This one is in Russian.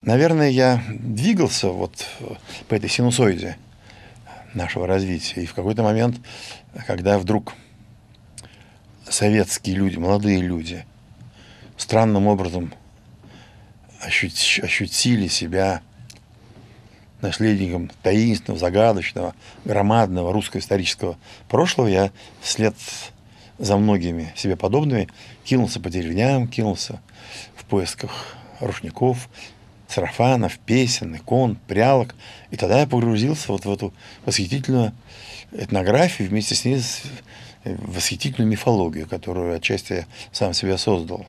Наверное, я двигался вот по этой синусоиде нашего развития. И в какой-то момент, когда вдруг советские люди, молодые люди, странным образом ощутили себя наследником таинственного, загадочного, громадного русского исторического прошлого, я вслед за многими себе подобными кинулся по деревням, кинулся в поисках рушников, сарафанов, песен, икон, прялок. И тогда я погрузился вот в эту восхитительную этнографию, вместе с ней восхитительную мифологию, которую отчасти я сам себе создал.